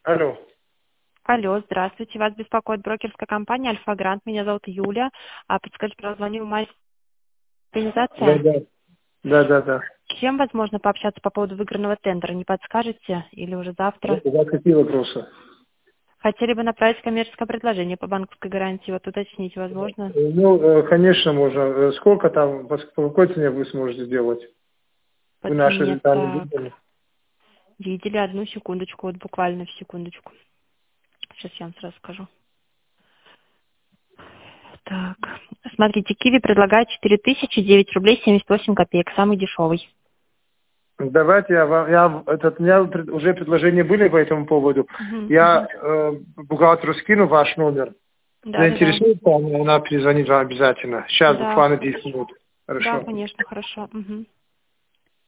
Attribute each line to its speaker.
Speaker 1: Алло.
Speaker 2: Алло, здравствуйте. Вас беспокоит брокерская компания «Альфа-Грант». Меня зовут Юля. Подскажите, пожалуйста, звоню в мою организацию.
Speaker 1: Да.
Speaker 2: С кем возможно пообщаться по поводу выигранного тендера? Не подскажете? Или уже завтра?
Speaker 1: У вас какие вопросы?
Speaker 2: Хотели бы направить коммерческое предложение по банковской гарантии. Вот уточнить возможно?
Speaker 1: Конечно, можно. Сколько там, по какой цене вы сможете сделать?
Speaker 2: По
Speaker 1: Вы наши
Speaker 2: цене
Speaker 1: результаты
Speaker 2: так.
Speaker 1: видели?
Speaker 2: Видели, одну секундочку, вот буквально в секундочку. Сейчас я вам сразу скажу. Так, смотрите, Киви предлагает 4009 рублей 78 копеек, самый дешевый.
Speaker 1: Давайте у меня уже предложения были по этому поводу.
Speaker 2: Мгм,
Speaker 1: Я
Speaker 2: мгм.
Speaker 1: бухгалтеру скину ваш номер.
Speaker 2: Да.
Speaker 1: Заинтересуется, она перезвонит вам обязательно. Сейчас
Speaker 2: Да,
Speaker 1: буквально 10 минут.
Speaker 2: да,
Speaker 1: Хорошо.
Speaker 2: конечно, хорошо. Мгм.